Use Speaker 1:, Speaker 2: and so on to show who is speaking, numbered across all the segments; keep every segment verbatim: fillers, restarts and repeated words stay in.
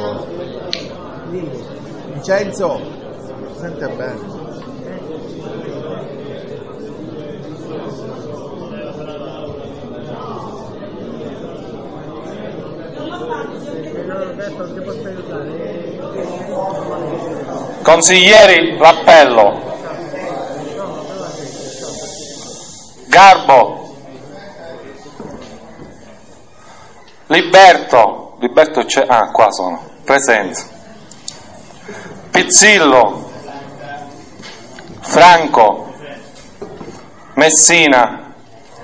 Speaker 1: favore. Vincenzo, sente bene.
Speaker 2: Consiglieri, l'appello. Garbo, Liberto, Liberto c'è, ah qua sono, presenti. Pizzillo, Franco, Messina,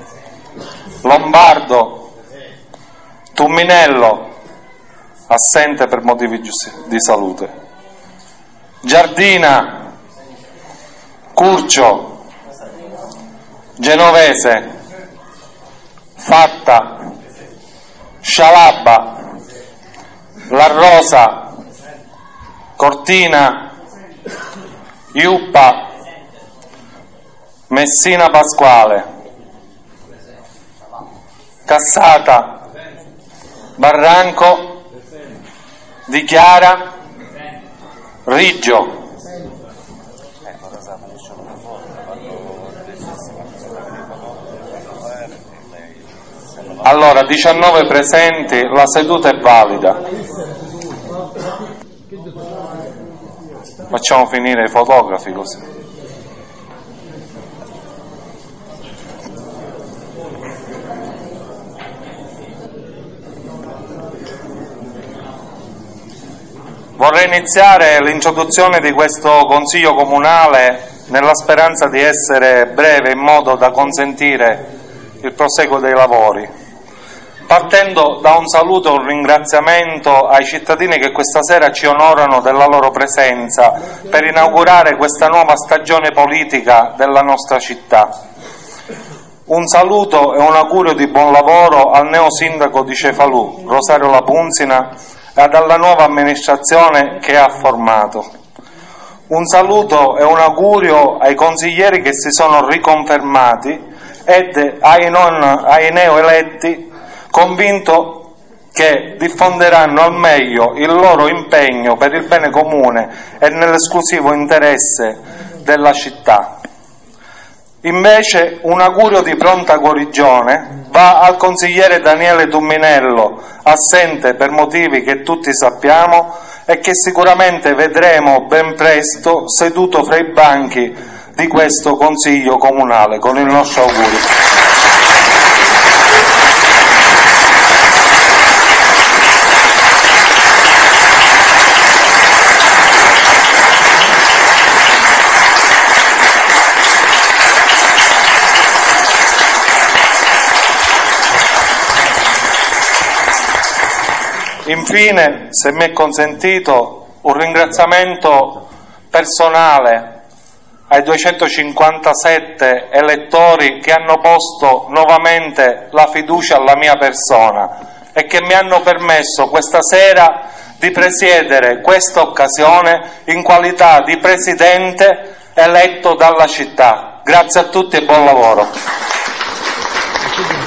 Speaker 2: Lombardo, Tumminello, assente per motivi di salute, Giardina, Curcio, Genovese, Fatta, Scialabba, La Rosa, Cortina, Iuppa, Messina Pasquale, Cassata, Barranco, Di Chiara, Riggio. Allora, diciannove presenti, la seduta è valida. Facciamo finire i fotografi così. Vorrei iniziare l'introduzione di questo Consiglio Comunale nella speranza di essere breve in modo da consentire il proseguo dei lavori. Partendo da un saluto e un ringraziamento ai cittadini che questa sera ci onorano della loro presenza per inaugurare questa nuova stagione politica della nostra città. Un saluto e un augurio di buon lavoro al neo sindaco di Cefalù, Rosario Lapunzina, e alla nuova amministrazione che ha formato. Un saluto e un augurio ai consiglieri che si sono riconfermati ed ai, non, ai neoeletti, convinto che diffonderanno al meglio il loro impegno per il bene comune e nell'esclusivo interesse della città. Invece un augurio di pronta guarigione va al consigliere Daniele Tumminello, assente per motivi che tutti sappiamo e che sicuramente vedremo ben presto seduto fra i banchi di questo Consiglio Comunale, con il nostro augurio. Infine, se mi è consentito, un ringraziamento personale ai duecentocinquantasette elettori che hanno posto nuovamente la fiducia alla mia persona e che mi hanno permesso questa sera di presiedere questa occasione in qualità di presidente eletto dalla città. Grazie a tutti e buon lavoro.